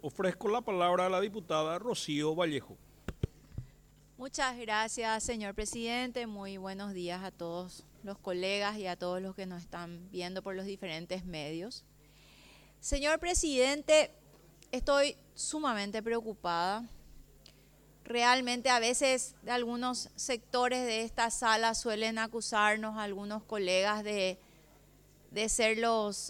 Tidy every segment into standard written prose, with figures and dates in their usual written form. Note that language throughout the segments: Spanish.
Ofrezco la palabra a la diputada Rocío Vallejo. Muchas gracias, señor presidente. Muy buenos días a todos los colegas y a todos los que nos están viendo por los diferentes medios. Señor presidente, estoy sumamente preocupada. Realmente a veces de algunos sectores de esta sala suelen acusarnos a algunos colegas de ser los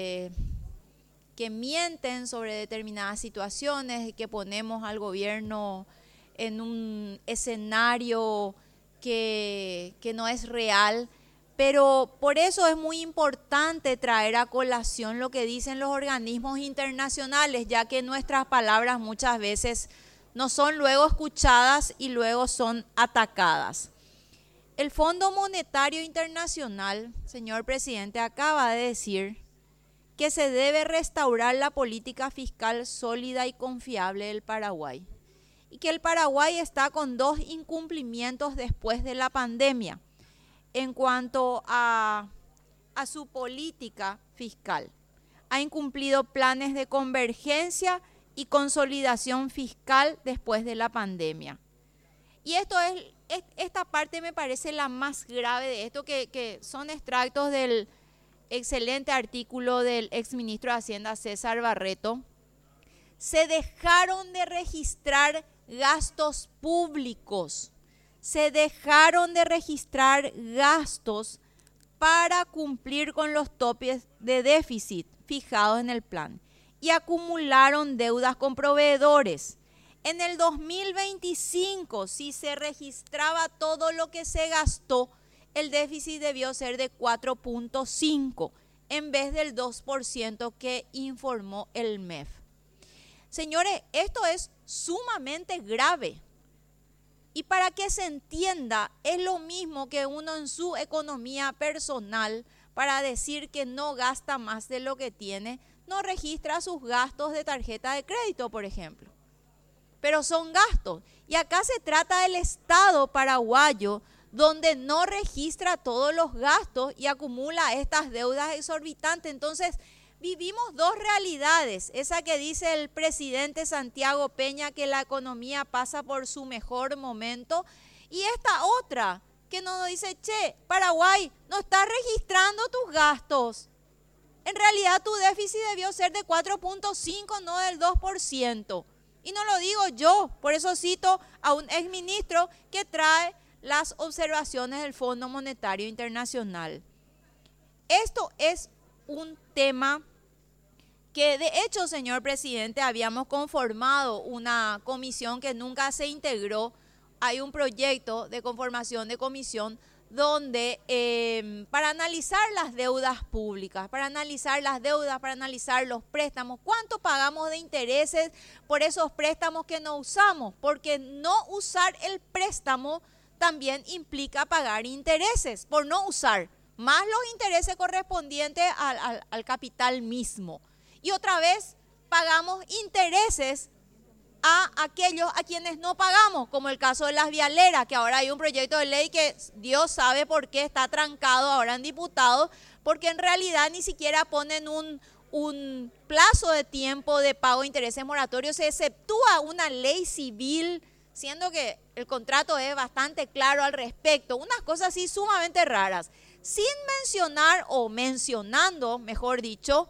que mienten sobre determinadas situaciones y que ponemos al gobierno en un escenario que no es real. Pero por eso es muy importante traer a colación lo que dicen los organismos internacionales, ya que nuestras palabras muchas veces no son luego escuchadas y luego son atacadas. El Fondo Monetario Internacional, señor presidente, acaba de decir que se debe restaurar la política fiscal sólida y confiable del Paraguay y que el Paraguay está con 2 incumplimientos después de la pandemia en cuanto a su política fiscal. Ha incumplido planes de convergencia y consolidación fiscal después de la pandemia. Y esta parte me parece la más grave de esto, que son extractos del excelente artículo del exministro de Hacienda César Barreto. Se dejaron de registrar gastos públicos, se dejaron de registrar gastos para cumplir con los topes de déficit fijados en el plan y acumularon deudas con proveedores. En el 2025, si se registraba todo lo que se gastó, el déficit debió ser de 4.5 en vez del 2% que informó el MEF. Señores, esto es sumamente grave. Y para que se entienda, es lo mismo que uno en su economía personal, para decir que no gasta más de lo que tiene, no registra sus gastos de tarjeta de crédito, por ejemplo. Pero son gastos. Y acá se trata del Estado paraguayo, donde no registra todos los gastos y acumula estas deudas exorbitantes. Entonces, vivimos 2 realidades. Esa que dice el presidente Santiago Peña, que la economía pasa por su mejor momento. Y esta otra, que nos dice, che, Paraguay, no estás registrando tus gastos. En realidad tu déficit debió ser de 4.5, no del 2%. Y no lo digo yo, por eso cito a un exministro que trae las observaciones del Fondo Monetario Internacional. Esto es un tema que de hecho, señor presidente, habíamos conformado una comisión que nunca se integró. Hay un proyecto de conformación de comisión donde para analizar las deudas públicas, para analizar las deudas, para analizar los préstamos, cuánto pagamos de intereses por esos préstamos que no usamos, porque no usar el préstamo también implica pagar intereses por no usar, más los intereses correspondientes al capital mismo. Y otra vez pagamos intereses a aquellos a quienes no pagamos, como el caso de las vialeras, que ahora hay un proyecto de ley que Dios sabe por qué está trancado ahora en diputados, porque en realidad ni siquiera ponen un plazo de tiempo de pago de intereses moratorios, se exceptúa una ley civil, siendo que el contrato es bastante claro al respecto, unas cosas así sumamente raras, sin mencionar o mencionando, mejor dicho,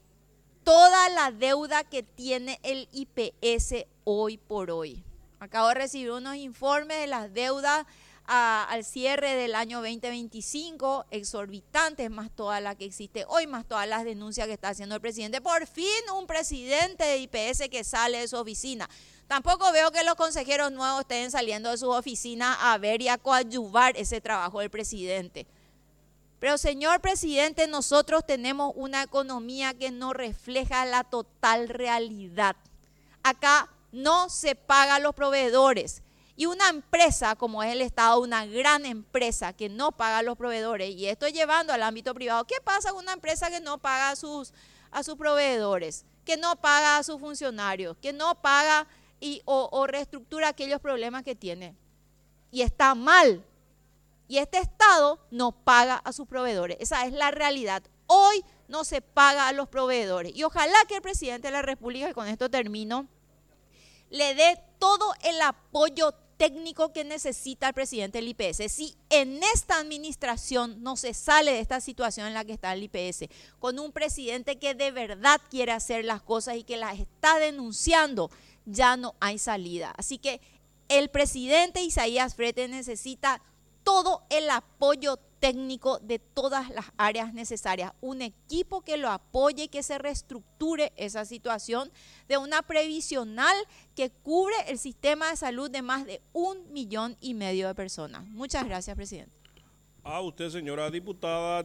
toda la deuda que tiene el IPS hoy por hoy. Acabo de recibir unos informes de las deudas al cierre del año 2025, exorbitantes, más toda la que existe hoy, más todas las denuncias que está haciendo el presidente. Por fin un presidente de IPS que sale de su oficina. Tampoco veo que los consejeros nuevos estén saliendo de sus oficinas a ver y a coadyuvar ese trabajo del presidente. Pero señor presidente, nosotros tenemos una economía que no refleja la total realidad. Acá no se paga a los proveedores. Y una empresa como es el Estado, una gran empresa que no paga a los proveedores, y esto llevando al ámbito privado, ¿qué pasa con una empresa que no paga a sus proveedores, que no paga a sus funcionarios, que no paga o reestructura aquellos problemas que tiene? Y está mal. Y este Estado no paga a sus proveedores. Esa es la realidad. Hoy no se paga a los proveedores. Y ojalá que el presidente de la República, y con esto termino, le dé todo el apoyo técnico que necesita el presidente del IPS. Si en esta administración no se sale de esta situación en la que está el IPS, con un presidente que de verdad quiere hacer las cosas y que las está denunciando, ya no hay salida. Así que el presidente Isaías Frete necesita todo el apoyo técnico de todas las áreas necesarias, un equipo que lo apoye y que se reestructure esa situación de una previsional que cubre el sistema de salud de más de 1,5 millones de personas. Muchas gracias, presidente. A usted, señora diputada.